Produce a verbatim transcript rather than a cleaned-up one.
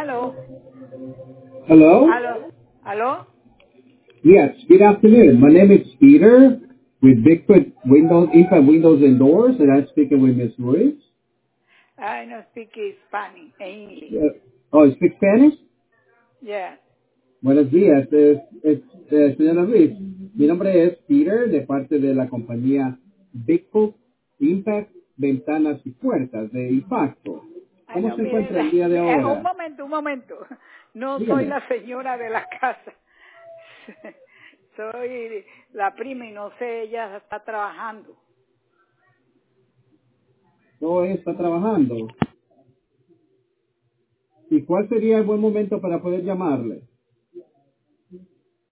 Aló, Hello? aló, aló. Yes, good afternoon. My name is Peter with Bigfoot Windows, Infant Windows and Doors, and I'm speaking with Miss Ruiz. I no speak Spanish, English. Uh, oh, you speak Spanish? Yeah. Buenos días, es, es, eh, señora Ruiz. Mi nombre es Peter, de parte de la compañía Bigfoot Impact Ventanas y Puertas de Impacto. Ay, ¿Cómo no, se mire, encuentra el la- día de eh, un ahora? momento, un momento. No soy Dígame. la señora de la casa. Soy la prima y no sé, ella está trabajando. ¿Todo está trabajando? ¿Y cuál sería el buen momento para poder llamarle?